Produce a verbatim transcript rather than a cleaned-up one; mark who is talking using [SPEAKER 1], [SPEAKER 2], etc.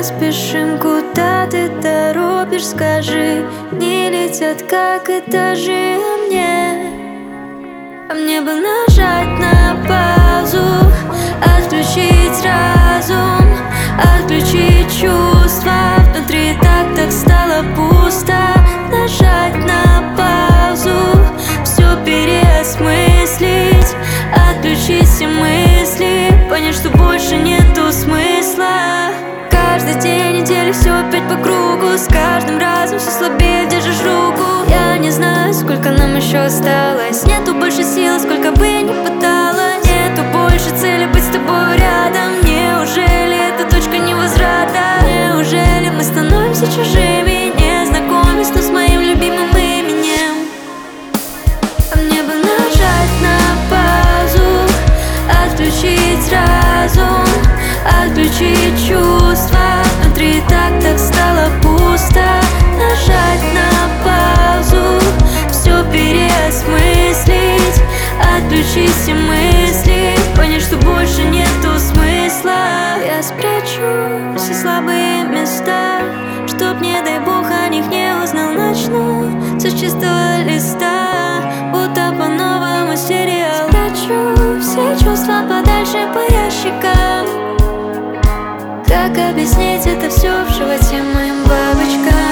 [SPEAKER 1] спешим, куда ты торопишь, скажи. Не летят, как этажи, а мне А мне бы нажать на паузу, отключить разум, отключить чувства. Внутри так, так стало пусто. Нажать на паузу, все переосмыслить, отключить все мысли, понять, что больше нету смысла. Каждый день недели все опять по кругу, с каждым разом все слабее держишь руку. Я не знаю, сколько нам еще осталось, нету больше сил, сколько бы я ни пыталась. Нету больше цели быть с тобой рядом. Неужели это точка невозврата? Неужели мы становимся чужими, не знакомясь, но с моим любимым именем? А мне бы нажать на паузу, отключить разум, отключить чувства. Внутри так, так стало пусто. Нажать на паузу, все переосмыслить, отключить все мысли, понять, что больше нету смысла. Я спрячу все слабые места, чтоб, не дай бог, о них не узнал. Начну все с чистого листа, будто по-новому сериал. Спрячу все чувства подальше по ящикам. Как объяснить это все в животе моим бабочкам?